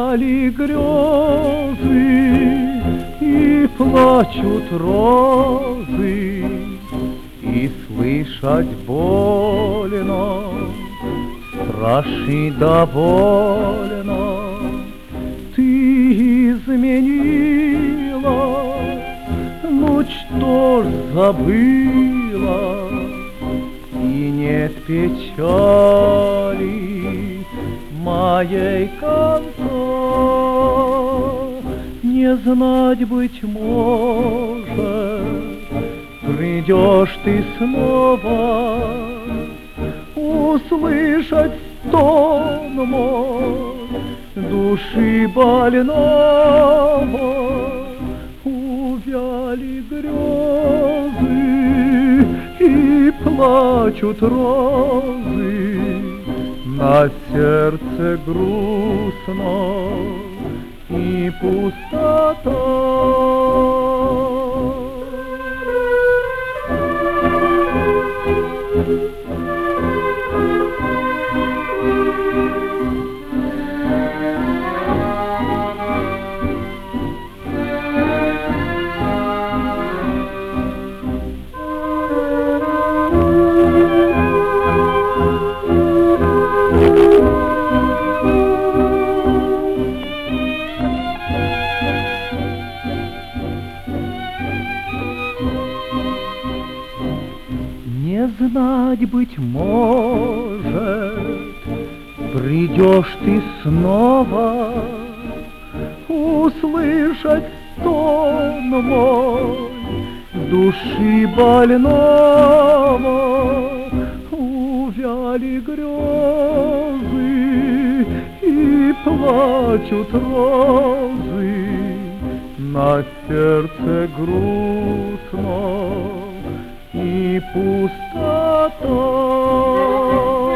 Увяли грезы и плачут розы, и слышать больно, страшно и довольно. Ты изменила, ну что ж забыла, и нет печали моей конца. Не знать, быть может, придешь ты снова, услышать стон мой души больного. Увяли грезы и плачут розы, на сердце грустно и пустота. Не знать, быть может, придешь ты снова, услышать стон мой души больного. Увяли грезы и плачут розы, на сердце грустно и пустота.